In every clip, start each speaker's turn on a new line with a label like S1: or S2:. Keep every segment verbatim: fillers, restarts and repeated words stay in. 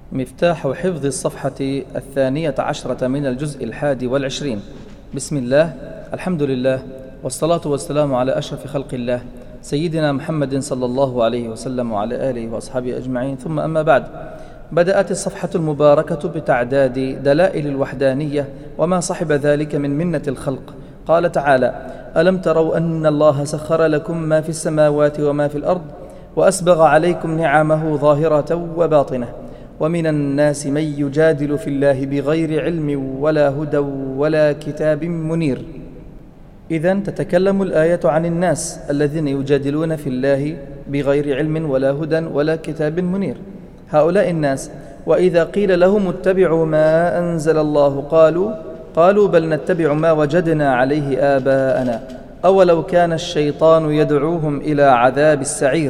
S1: مفتاح حفظ الصفحة الثانية عشرة من الجزء الحادي والعشرين. بسم الله، الحمد لله، والصلاة والسلام على أشرف خلق الله سيدنا محمد صلى الله عليه وسلم وعلى آله وأصحابه أجمعين، ثم أما بعد. بدأت الصفحة المباركة بتعداد دلائل الوحدانية وما صحب ذلك من منة الخلق. قال تعالى: ألم تروا أن الله سخر لكم ما في السماوات وما في الأرض وأسبغ عليكم نعمه ظاهرة وباطنة ومن الناس من يجادل في الله بغير علم ولا هدى ولا كتاب منير. إذن تتكلم الآية عن الناس الذين يجادلون في الله بغير علم ولا هدى ولا كتاب منير. هؤلاء الناس وإذا قيل لهم اتبعوا ما أنزل الله قالوا قالوا بل نتبع ما وجدنا عليه آباءنا أولو كان الشيطان يدعوهم إلى عذاب السعير.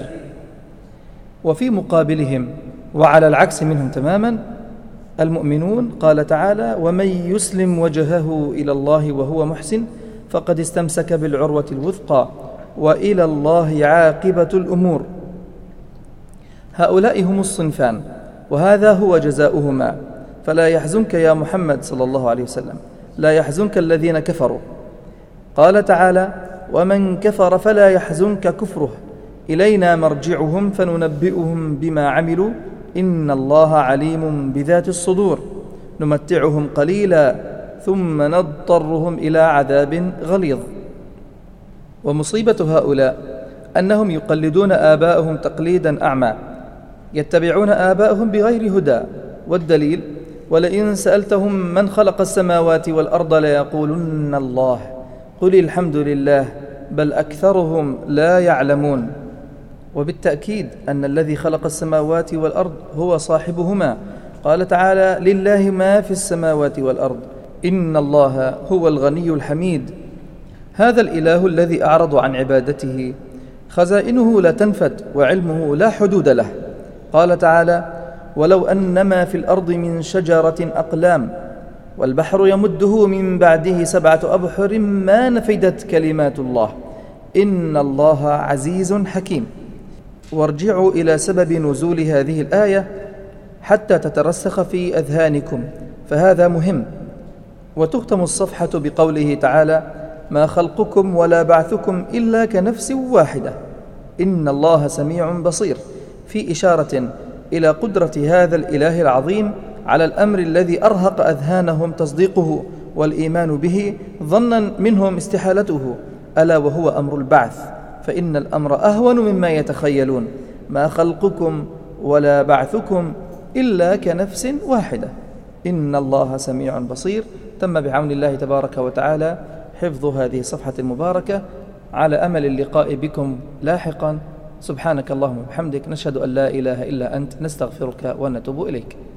S1: وفي مقابلهم وعلى العكس منهم تماما المؤمنون قال تعالى: ومن يسلم وجهه إلى الله وهو محسن فقد استمسك بالعروة الوثقى وإلى الله عاقبة الأمور. هؤلاء هم الصنفان، وهذا هو جزاؤهما. فلا يحزنك يا محمد صلى الله عليه وسلم، لا يحزنك الذين كفروا. قال تعالى: ومن كفر فلا يحزنك كفره إلينا مرجعهم فننبئهم بما عملوا إن الله عليم بذات الصدور نمتعهم قليلا ثم نضطرهم إلى عذاب غليظ. ومصيبة هؤلاء أنهم يقلدون آباءهم تقليدا أعمى، يتبعون آباءهم بغير هدى. والدليل: ولئن سألتهم من خلق السماوات والأرض ليقولن الله قل الحمد لله بل أكثرهم لا يعلمون. وبالتأكيد أن الذي خلق السماوات والأرض هو صاحبهما. قال تعالى: لله ما في السماوات والأرض إن الله هو الغني الحميد. هذا الإله الذي أعرض عن عبادته خزائنه لا تنفد وعلمه لا حدود له. قال تعالى: ولو أن ما في الأرض من شجرة أقلام والبحر يمده من بعده سبعة أبحر ما نفدت كلمات الله إن الله عزيز حكيم. وارجعوا إلى سبب نزول هذه الآية حتى تترسخ في أذهانكم، فهذا مهم. وتختم الصفحة بقوله تعالى: ما خلقكم ولا بعثكم إلا كنفس واحدة إن الله سميع بصير، في إشارة إلى قدرة هذا الإله العظيم على الأمر الذي أرهق أذهانهم تصديقه والإيمان به ظنا منهم استحالته، ألا وهو أمر البعث، فإن الأمر أهون مما يتخيلون. ما خلقكم ولا بعثكم إلا كنفس واحدة إن الله سميع بصير. تم بعون الله تبارك وتعالى حفظ هذه الصفحة المباركة، على أمل اللقاء بكم لاحقا. سبحانك اللهم وبحمدك، نشهد أن لا إله إلا أنت، نستغفرك ونتوب إليك.